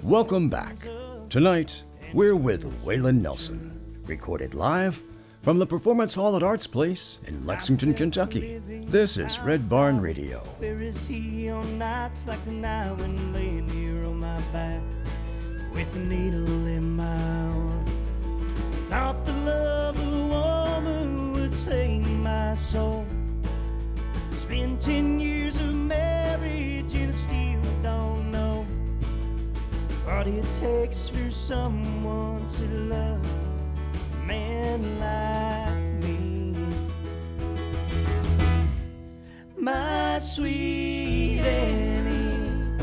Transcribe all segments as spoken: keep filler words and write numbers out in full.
Welcome back. Tonight, we're with Waylon Nelson, recorded live from the Performance Hall at Arts Place in Lexington, Kentucky. This is Red Barn Radio. Where is he on nights like tonight when laying here on my back with a needle in my arm? Not the love of a woman would save my soul. It's been ten years of marriage and I still don't know what it takes for someone to love a man like me. My sweet Annie,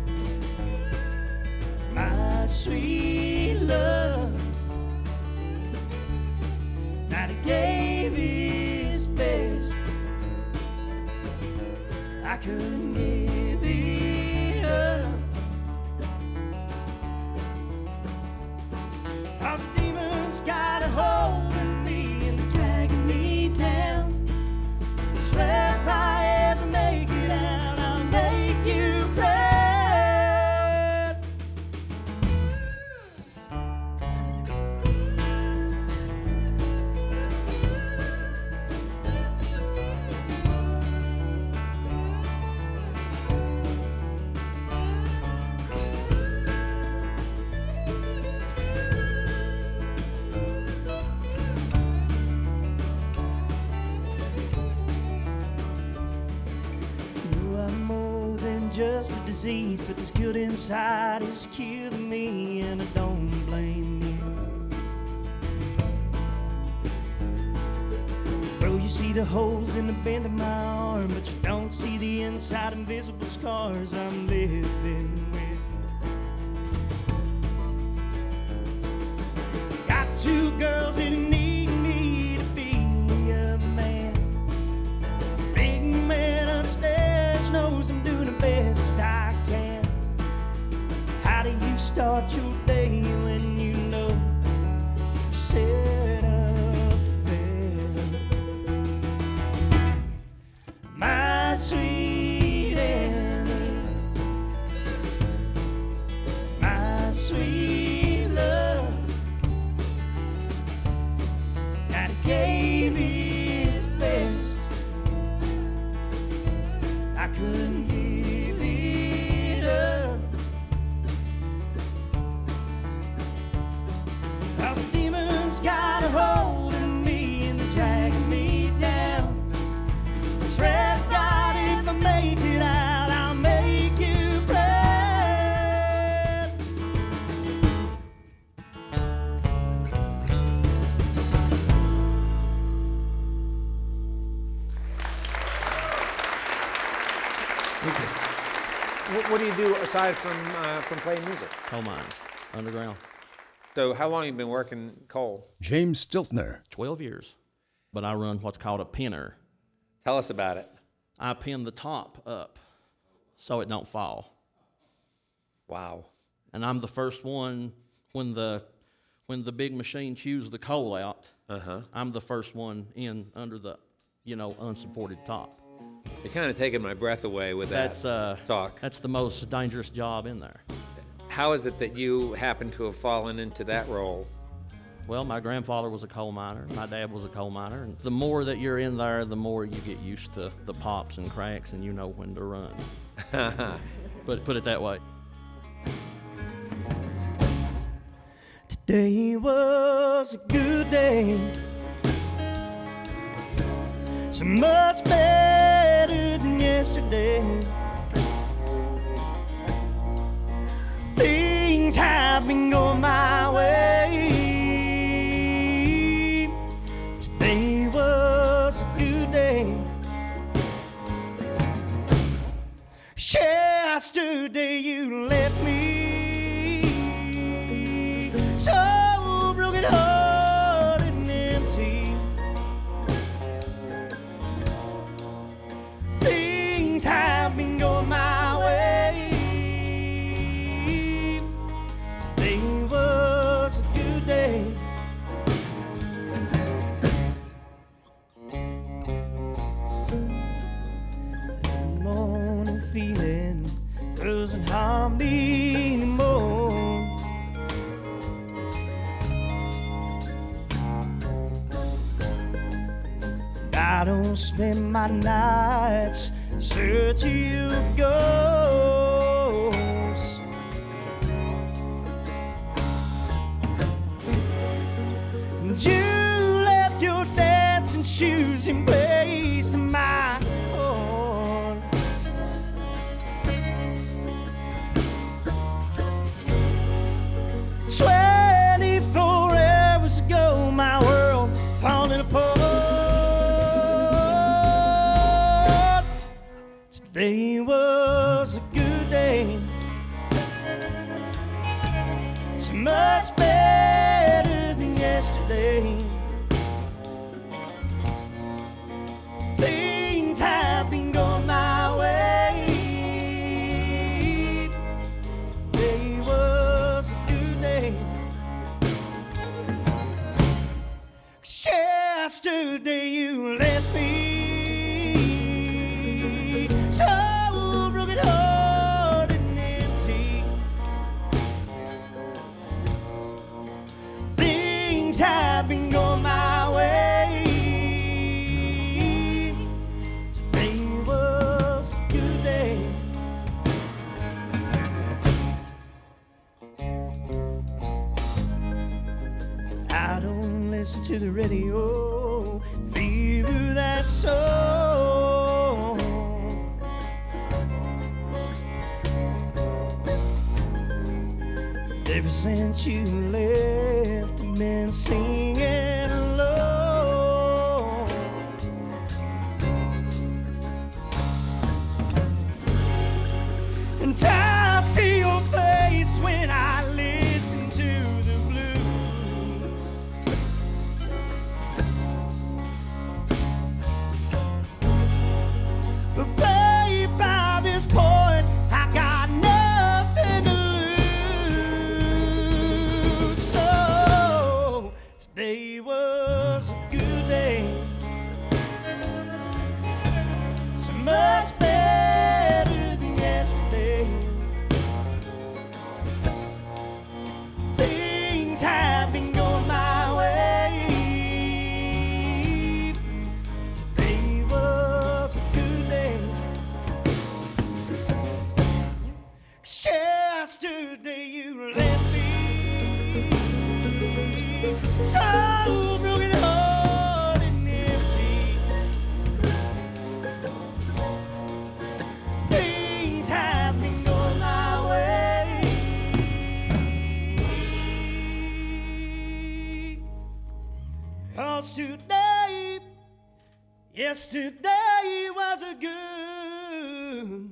my sweet love, that he gave his best, I couldn't give it up. Cause the demons got a hold of me and they're dragging me down. Swear if I ever make it out, I'll make you proud. Just a disease, but this guilt inside is killing me, and I don't blame you. Bro, you see the holes in the bend of my arm, but you don't see the inside invisible scars I'm living with. Got two girls that need me to be a man. Big man upstairs knows I'm doing the best I can. How do you start your day when you know you're set up to fail? My sweet Annie, my sweet love, that he gave his best, I couldn't give it up. Cause the demons got a hold of me and they're dragging me down. I swear to God, if I make it out, I'll make you proud. What, what do you do aside from uh, from playing music? Coal mines, underground. So how long have you been working coal? James Stiltner. twelve years. But I run what's called a pinner. Tell us about it. I pin the top up so it don't fall. Wow. And I'm the first one when the when the big machine chews the coal out. Uh-huh. I'm the first one in under the, you know, unsupported top. You're kind of taking my breath away with that That's uh talk. That's the most dangerous job in there. How is it that you happen to have fallen into that role? Well, my grandfather was a coal miner. My dad was a coal miner. And the more that you're in there, the more you get used to the pops and cracks, and you know when to run. Put put it that way. Today was a good day, so much better than yesterday. Things have been going my way. Today was a good day. Yesterday you left me so broken hearted and empty. Things have been going my way. Today was don't spend my nights searching of ghosts. You left your dancing shoes in place of my own. Twenty-four hours ago, my world falling apart. Today was a good day, so much better than yesterday. Things have been going my way. Today was a good day. 'Cause yesterday you left me so broken hearted and empty. Things have been going my way. Today was a good day. I don't listen to the radio, feel that soul. Ever since you left, I've been singing alone. And I see your face when I listen to the blues. But babe, by this point, I got nothing to lose. So today was a good day, so much better than yesterday. Things have been going my way. Today was a good day. 'Cause yesterday you left me so broken hearted and empty. Things have been going my way. 'Cause today, yesterday was a good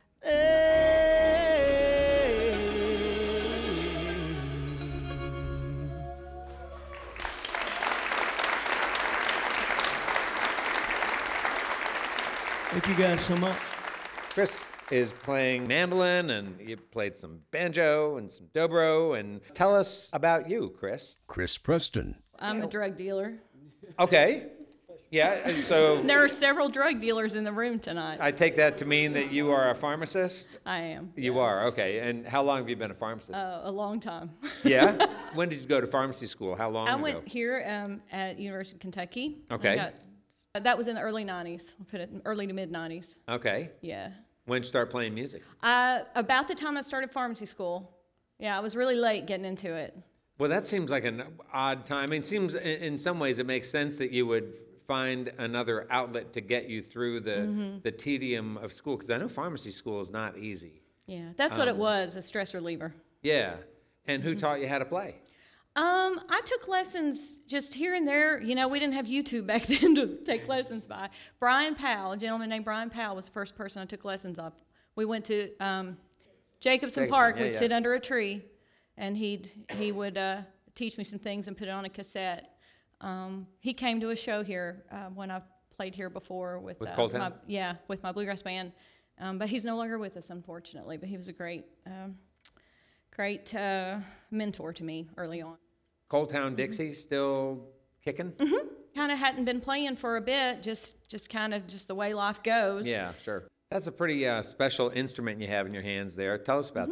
day. Thank you guys so much. Chris is playing mandolin, and you played some banjo and some dobro. And tell us about you, Chris. Chris Preston. I'm a drug dealer. Okay. Yeah, and so There are several drug dealers in the room tonight. I take that to mean that you are a pharmacist? I am. You are, okay. And how long have you been a pharmacist? Uh, a long time. Yeah? When did you go to pharmacy school? How long I ago? went here um, at University of Kentucky. I Okay. got- that was in the early nineties. I'll put it in early to mid nineties. Okay. Yeah. When did you start playing music? Uh, about the time I started pharmacy school. Yeah, I was really late getting into it. Well, that seems like an odd time. I mean, it seems in, in some ways it makes sense that you would find another outlet to get you through the, Mm-hmm. the tedium of school, because I know pharmacy school is not easy. Yeah, that's what it Um, was, a stress reliever. Yeah. And Mm-hmm. who taught you how to play? Um, I took lessons just here and there. You know, we didn't have YouTube back then to take lessons by. Brian Powell, a gentleman named Brian Powell, was the first person I took lessons of. We went to um, Jacobson Jacobson, Park. yeah, We'd yeah. sit under a tree, and he'd he would uh, teach me some things and put it on a cassette. Um, he came to a show here uh, when I played here before with, With uh, Cold Town? my, yeah, with my bluegrass band. Um, but he's no longer with us, unfortunately. But he was a great, um, great uh, mentor to me early on. Cold Town Dixie still kicking? Kind of hadn't been playing for a bit, just just kind of just the way life goes. Yeah, sure. That's a pretty uh, special instrument you have in your hands there. Tell us about that.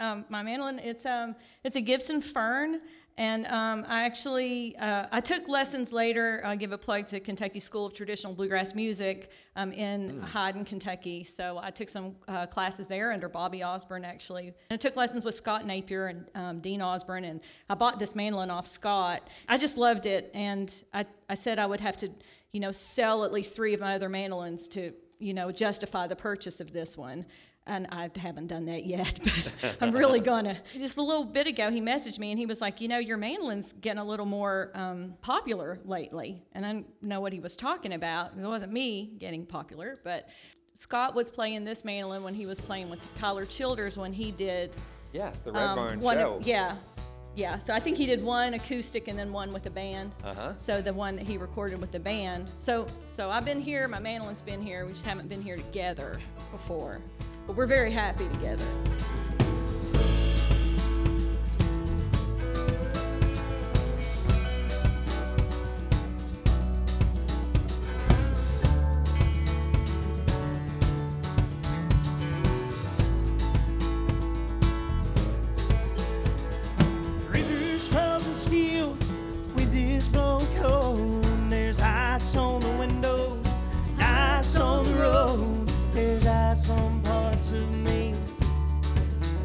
um, my mandolin. It's um, it's a Gibson Fern, and um, I actually uh, I took lessons later. I give a plug to Kentucky School of Traditional Bluegrass Music um, in mm. Hyden, Kentucky. So I took some uh, classes there under Bobby Osborne, actually. And I took lessons with Scott Napier and um, Dean Osborne, and I bought this mandolin off Scott. I just loved it, and I, I said I would have to, you know, sell at least three of my other mandolins to, you know, justify the purchase of this one. And I haven't done that yet, but I'm really gonna. Just a little bit ago, he messaged me and he was like, you know, your mandolin's getting a little more um, popular lately. And I didn't know what he was talking about. It wasn't me getting popular, but Scott was playing this mandolin when he was playing with Tyler Childers when he did. Yes, the Red um, Barn one show. Of, yeah. Yeah, so I think he did one acoustic and then one with the band. Uh-huh. So the one that he recorded with the band. So so I've been here, my mandolin's been here. We just haven't been here together before. But we're very happy together. Rivers frozen steel with this blown cold. There's ice on the window, ice on the road. There's ice on parts of me.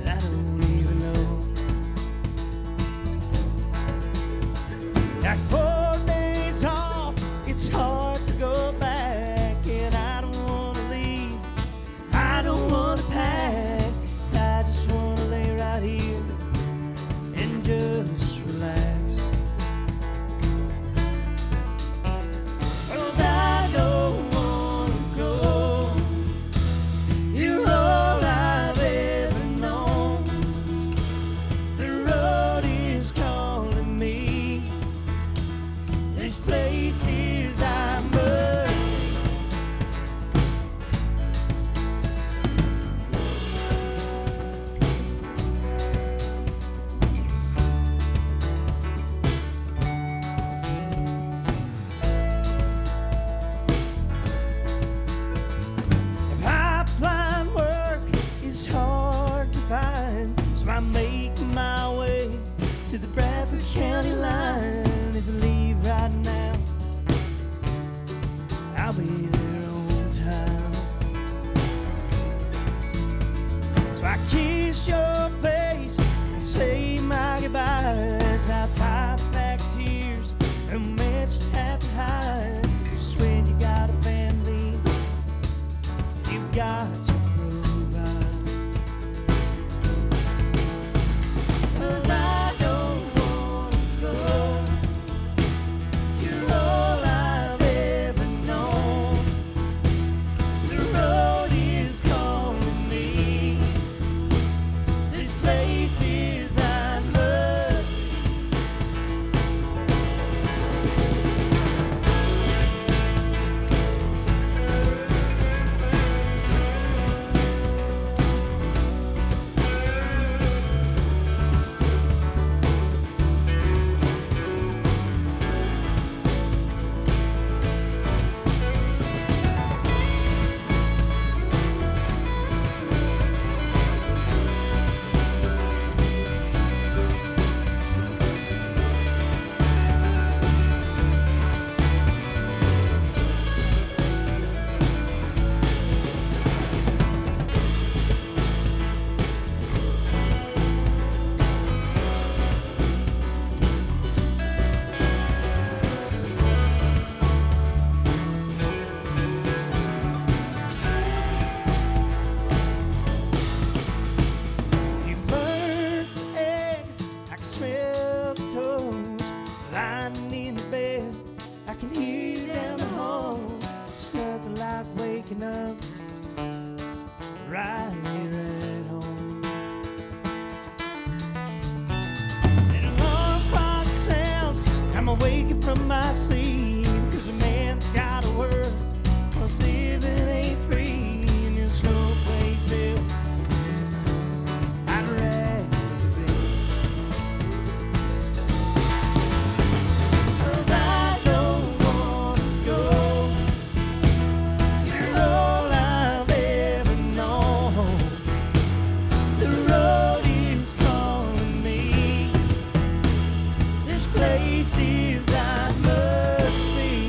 places I must be.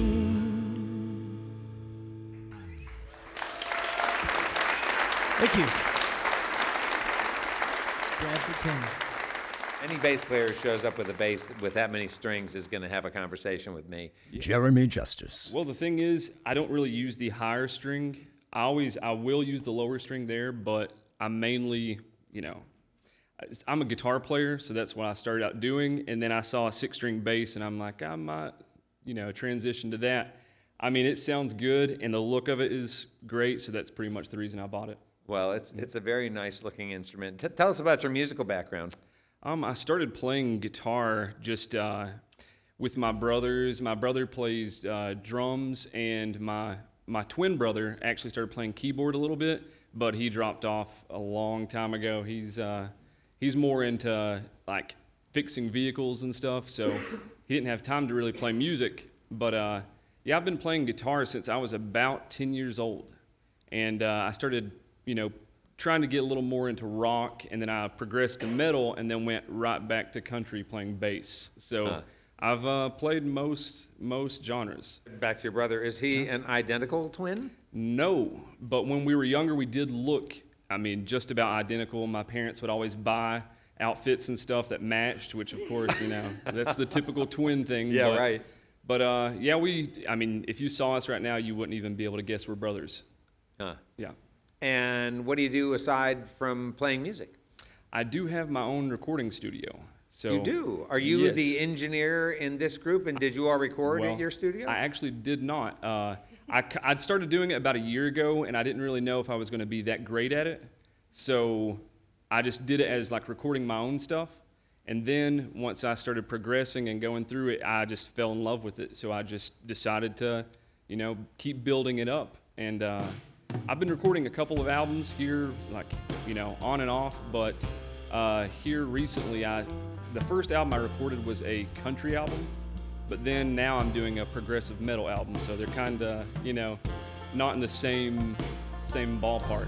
Thank you. Bradford King. Any bass player who shows up with a bass with that many strings is going to have a conversation with me. Jeremy Justice. Well, the thing is, I don't really use the higher string. I always, I will use the lower string there, but I'm mainly, you know, I'm a guitar player, so that's what I started out doing. And then I saw a six-string bass, and I'm like, I might, you know, transition to that. I mean, it sounds good, and the look of it is great, so that's pretty much the reason I bought it. Well, it's it's a very nice-looking instrument. T- tell us about your musical background. Um, I started playing guitar just uh, with my brothers. My brother plays uh, drums, and my my twin brother actually started playing keyboard a little bit, but he dropped off a long time ago. He's uh, he's more into like fixing vehicles and stuff, so he didn't have time to really play music. But uh, yeah, I've been playing guitar since I was about ten years old, and uh, I started, you know, trying to get a little more into rock, and then I progressed to metal, and then went right back to country playing bass. So Huh. I've uh, played most most genres. Back to your brother. Is he an identical twin? No, but when we were younger, we did look, I mean, just about identical. My parents would always buy outfits and stuff that matched, which of course, you know, that's the typical twin thing. Yeah, but, right. But uh, yeah, we, I mean, if you saw us right now, you wouldn't even be able to guess we're brothers. Huh. Yeah. And what do you do aside from playing music? I do have my own recording studio. So You do? Are you yes. the engineer in this group, and did you all record Well, at your studio? I actually did not. Uh, I, c- I'd started doing it about a year ago, and I didn't really know if I was going to be that great at it. So I just did it as like recording my own stuff. And then once I started progressing and going through it, I just fell in love with it. So I just decided to, you know, keep building it up. And uh, I've been recording a couple of albums here, like, you know, on and off. But uh, here recently, I the first album I recorded was a country album. But then now I'm doing a progressive metal album. So they're kind of, you know, not in the same same ballpark.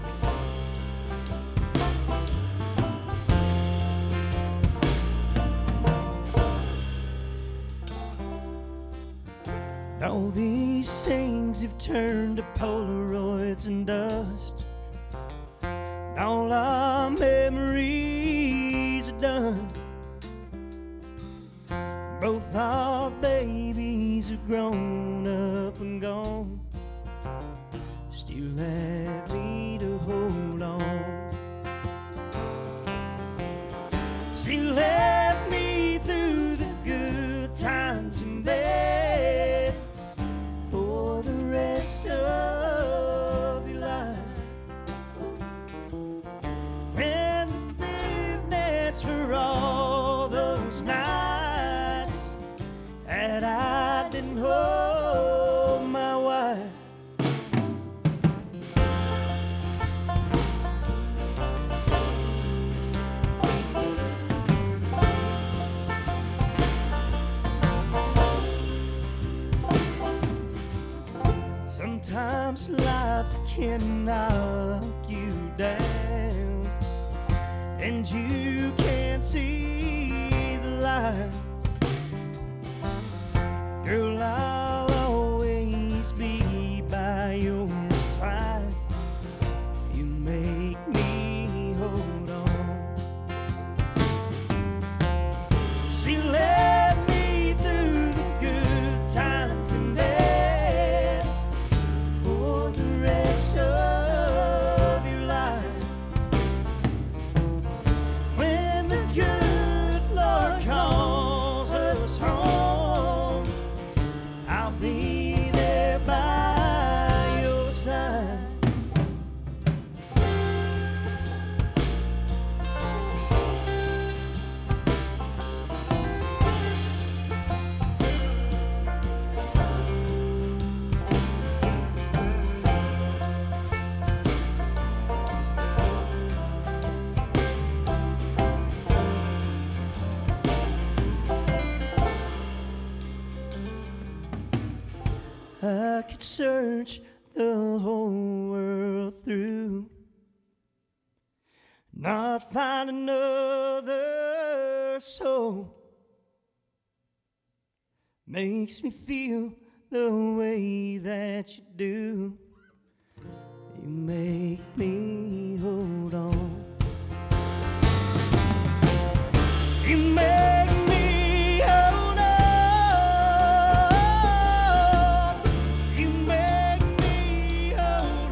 All these things have turned to Polaroids and dust. All our memories are done. Both our babies are grown up and gone. Still have me to hold on. She left me through the good times in bed for the rest of your life. And the forgiveness for all those nights that I didn't hold my wife. Sometimes life can knock you down, and you can't see the light. Girl, I'll always be by your side. You make me hold on. She led me through the good times and bad for the rest of your life. When the good Lord calls us home, I'll be there by your side. I could search the whole world through, not find another soul makes me feel the way that you do. You make me hold on. You make me hold on. You make me hold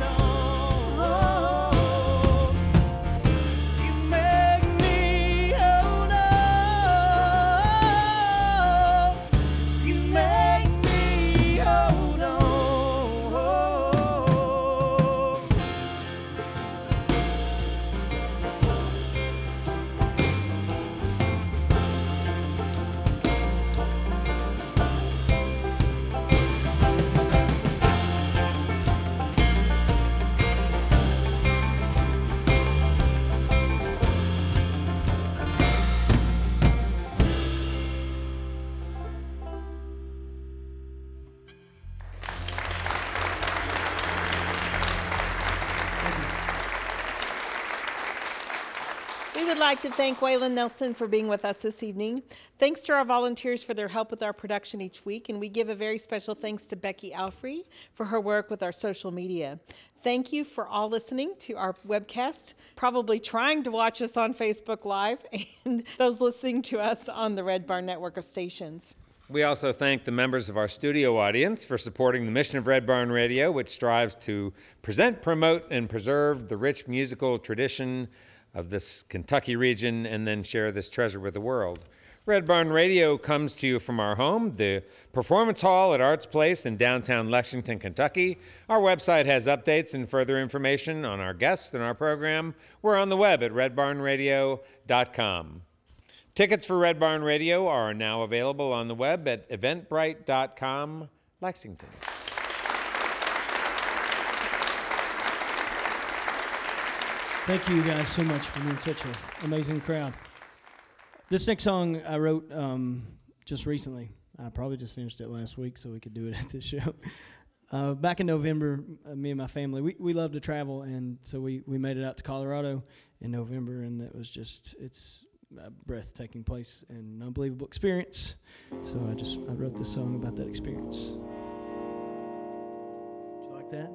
on. You make me hold on. You make me hold on. We would like to thank Waylon Nelson for being with us this evening. Thanks to our volunteers for their help with our production each week, and we give a very special thanks to Becky Alfrey for her work with our social media. Thank you for all listening to our webcast, probably trying to watch us on Facebook Live, and those listening to us on the Red Barn network of stations. We also thank the members of our studio audience for supporting the mission of Red Barn Radio, which strives to present, promote, and preserve the rich musical tradition of this Kentucky region and then share this treasure with the world. Red Barn Radio comes to you from our home, the Performance Hall at Arts Place in downtown Lexington, Kentucky. Our website has updates and further information on our guests and our program. We're on the web at red barn radio dot com. Tickets for Red Barn Radio are now available on the web at eventbrite dot com, Lexington. Thank you guys so much for being such an amazing crowd. This next song I wrote um, just recently. I probably just finished it last week so we could do it at this show. Uh, back in November, uh, me and my family, we, we love to travel, and so we, we made it out to Colorado in November, and it was just, it's a breathtaking place and an unbelievable experience. So I just, I wrote this song about that experience. Did you like that?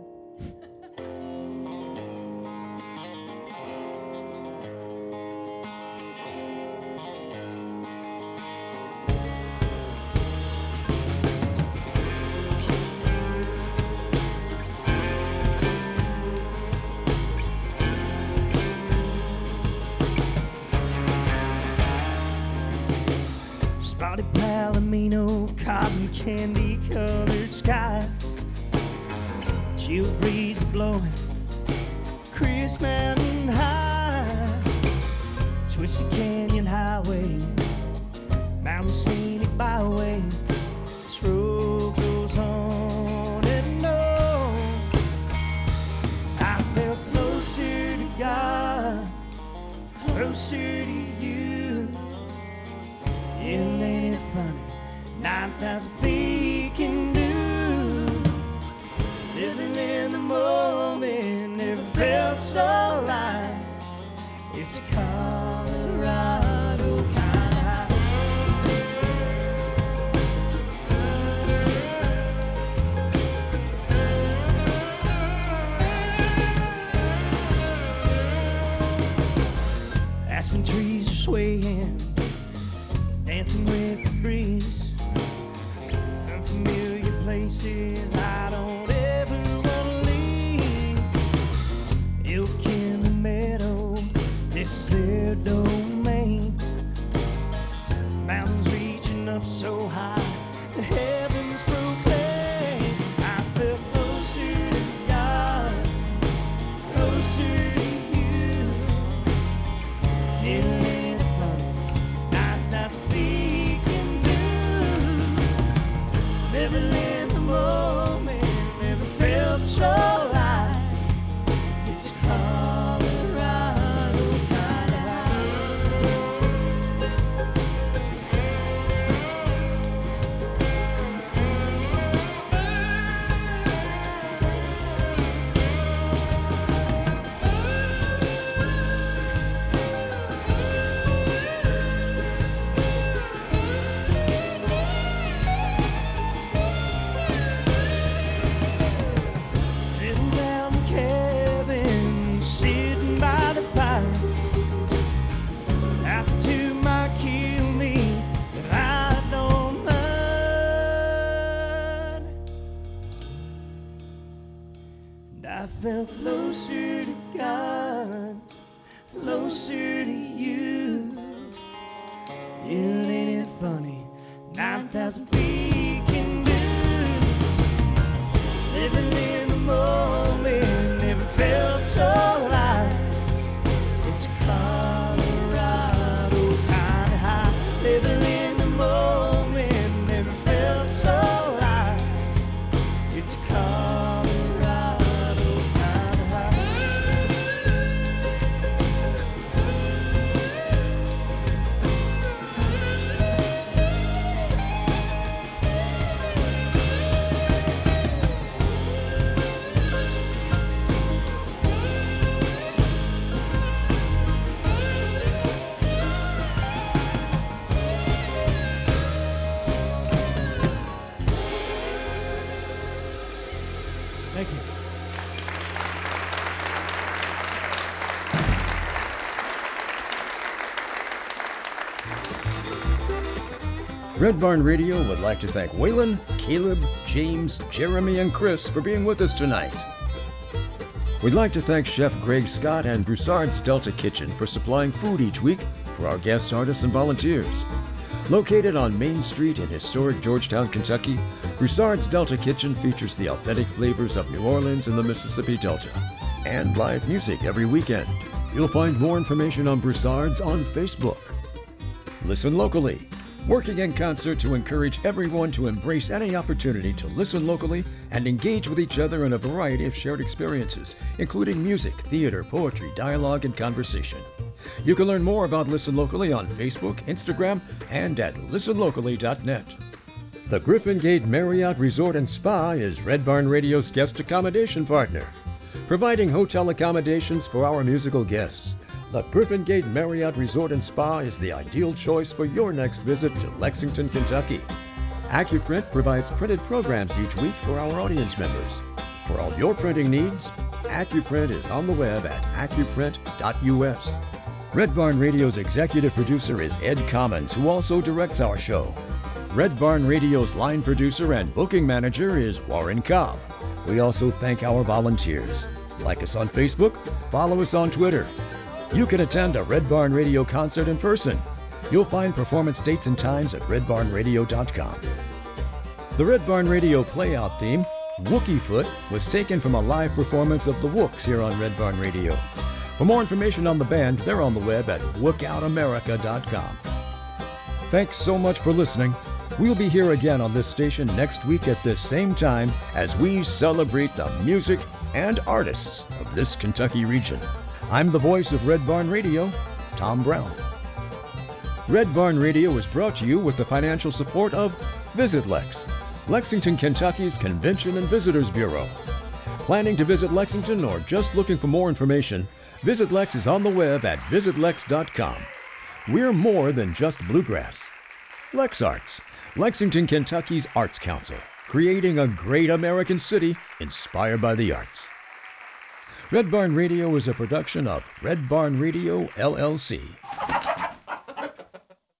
Spotted palomino, cotton candy colored sky, chill breeze blowing, crisp mountain high, twisted canyon highway, mountain scenic byway, this road goes on and on. I felt closer to God, closer to you. And ain't it funny, nine thousand feet can do. Living in the moment, never felt so alive. It's a Colorado kind of high. Aspen trees are swaying, dancing with the breeze. Unfamiliar places I don't ever wanna leave. Elk in the meadow, this is their domain. Mountains reaching up so high, the heavens proclaim. I felt closer to God, closer to you. It ain't funny, not that we can do. Living in the moment, never Still ain't it funny? nine thousand feet can do. Living in the moment, never felt so alive. It's Colorado kind of high. Living in the moment, never felt so alive. It's Colorado kind of high. Thank you. Red Barn Radio would like to thank Waylon, Caleb, James, Jeremy, and Chris for being with us tonight. We'd like to thank Chef Greg Scott and Broussard's Delta Kitchen for supplying food each week for our guest artists and volunteers. Located on Main Street in historic Georgetown, Kentucky, Broussard's Delta Kitchen features the authentic flavors of New Orleans and the Mississippi Delta, and live music every weekend. You'll find more information on Broussard's on Facebook. Listen locally, working in concert to encourage everyone to embrace any opportunity to listen locally and engage with each other in a variety of shared experiences, including music, theater, poetry, dialogue, and conversation. You can learn more about Listen Locally on Facebook, Instagram, and at listen locally dot net. The Griffin Gate Marriott Resort and Spa is Red Barn Radio's guest accommodation partner, providing hotel accommodations for our musical guests. The Griffin Gate Marriott Resort and Spa is the ideal choice for your next visit to Lexington, Kentucky. AccuPrint provides printed programs each week for our audience members. For all your printing needs, AccuPrint is on the web at accuprint dot U S. Red Barn Radio's executive producer is Ed Commons, who also directs our show. Red Barn Radio's line producer and booking manager is Warren Cobb. We also thank our volunteers. Like us on Facebook, follow us on Twitter. You can attend a Red Barn Radio concert in person. You'll find performance dates and times at red barn radio dot com. The Red Barn Radio playout theme, Wookie Foot, was taken from a live performance of the Wooks here on Red Barn Radio. For more information on the band, they're on the web at wook out america dot com. Thanks so much for listening. We'll be here again on this station next week at this same time as we celebrate the music and artists of this Kentucky region. I'm the voice of Red Barn Radio, Tom Brown. Red Barn Radio is brought to you with the financial support of Visit Lex, Lexington, Kentucky's Convention and Visitors Bureau. Planning to visit Lexington or just looking for more information, Visit Lex is on the web at visit lex dot com. We're more than just bluegrass. Lex Arts, Lexington, Kentucky's Arts Council, creating a great American city inspired by the arts. Red Barn Radio is a production of Red Barn Radio, L L C.